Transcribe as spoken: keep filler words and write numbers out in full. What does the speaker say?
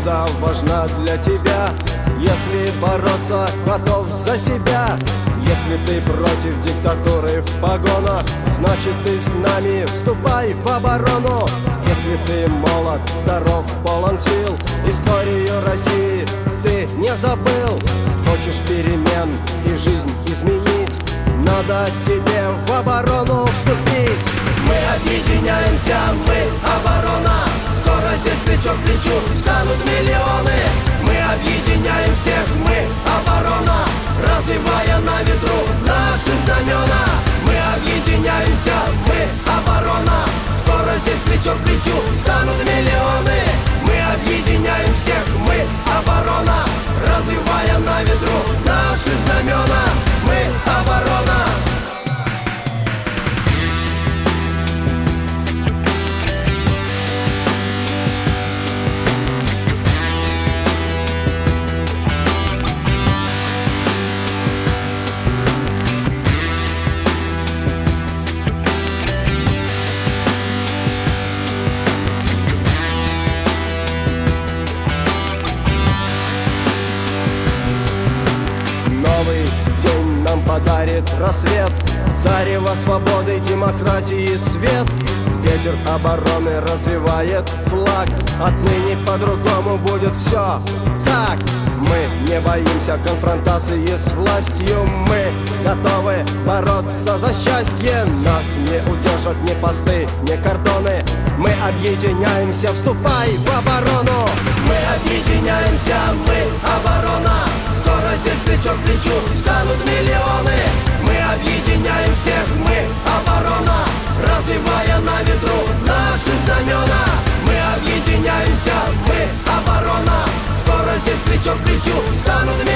победа важна для тебя. Если бороться готов за себя, если ты против диктатуры в погонах, значит ты с нами, вступай в оборону. Если ты молод, здоров, полон сил, историю России ты не забыл. Хочешь перемен и жизнь изменить, надо тебе в оборону вступить. Мы объединяемся, мы оборона. Скоро здесь плечо к плечу встанут миллионы. Мы объединяем всех, мы оборона, развивая на ветру наши знамена. Мы объединяемся, мы оборона. Скоро здесь плечо к плечу встанут миллионы. Мы объединяем всех, мы оборона, развивая на ветру наши знамена. Мы оборона. Подарит рассвет, зарево свободы, демократии свет. Ветер обороны развивает флаг, отныне по-другому будет все так. Мы не боимся конфронтации с властью, мы готовы бороться за счастье. Нас не удержат ни посты, ни кордоны. Мы объединяемся, вступай в оборону. Мы объединяемся, мы оборона. Скоро здесь плечо к плечу встанут миллионы. Мы объединяем всех, мы оборона, развивая на ветру наши знамена. Мы объединяемся, мы оборона. Скоро здесь плечо к плечу встанут миллионы.